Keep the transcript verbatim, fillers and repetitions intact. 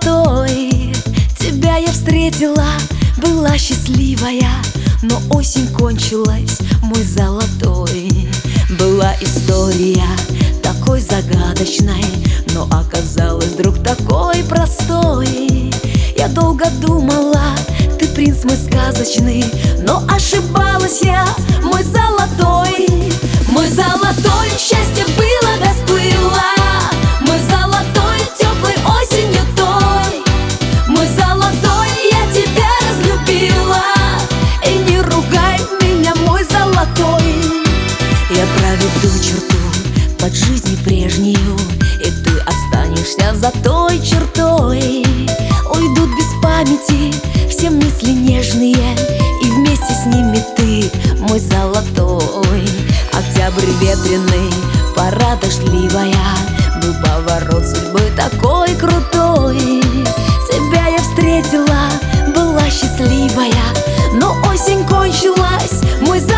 золотой. Тебя я встретила, была счастливая, но осень кончилась, мой золотой. Была история такой загадочной, но оказалась вдруг такой простой. Я долго думала, ты принц мой сказочный, но ошибалась я, мой золотой. Мой золотой, счастье было да сплыло, мой золотой, теплой осенью той. Мой золотой, я тебя разлюбила, и не ругай меня, мой золотой. Я проведу черту под жизнью прежнюю, и ты останешься за той чертой. Уйдут без памяти все мысли нежные, и вместе с ними ты, мой золотой. Октябрь ветреный, пора дождливая, был поворот судьбы такой крутой. Тебя я встретила, была счастливая, но осень кончилась, мой золотой.